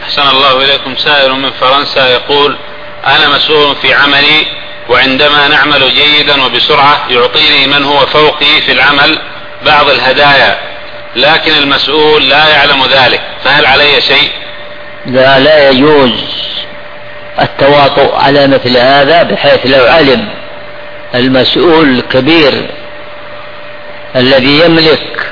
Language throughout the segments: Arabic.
أحسن الله إليكم. سائل من فرنسا يقول: أنا مسؤول في عملي، وعندما نعمل جيدا وبسرعة يعطيني من هو فوقي في العمل بعض الهدايا، لكن المسؤول لا يعلم ذلك، فهل علي شيء؟ لا يجوز التواطؤ على مثل هذا، بحيث لو علم المسؤول الكبير الذي يملك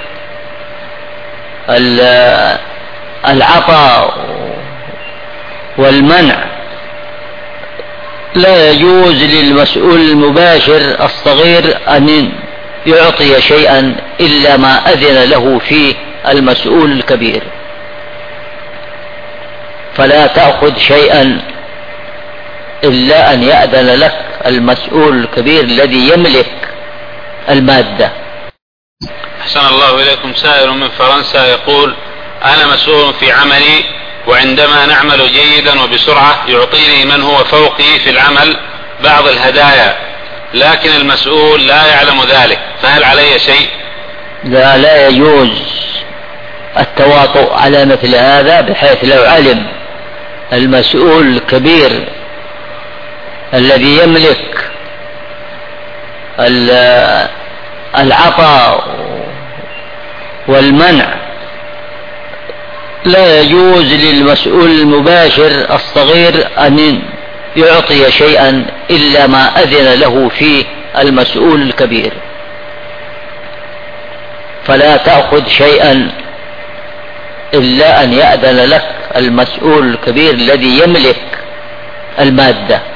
العطاء والمنع، لا يجوز للمسؤول المباشر الصغير أن يعطي شيئا إلا ما أذن له فيه المسؤول الكبير. فلا تأخذ شيئا إلا أن يأذن لك المسؤول الكبير الذي يملك المادة. أحسن الله إليكم. سائل من فرنسا يقول: أنا مسؤول في عملي، وعندما نعمل جيدا وبسرعة يعطيني من هو فوقي في العمل بعض الهدايا، لكن المسؤول لا يعلم ذلك، فهل علي شيء؟ لا يجوز التواطؤ على مثل هذا، بحيث لو علم المسؤول الكبير الذي يملك العطاء والمنع، لا يجوز للمسؤول المباشر الصغير أن يعطي شيئا إلا ما أذن له فيه المسؤول الكبير. فلا تأخذ شيئا إلا أن يأذن لك المسؤول الكبير الذي يملك المادة.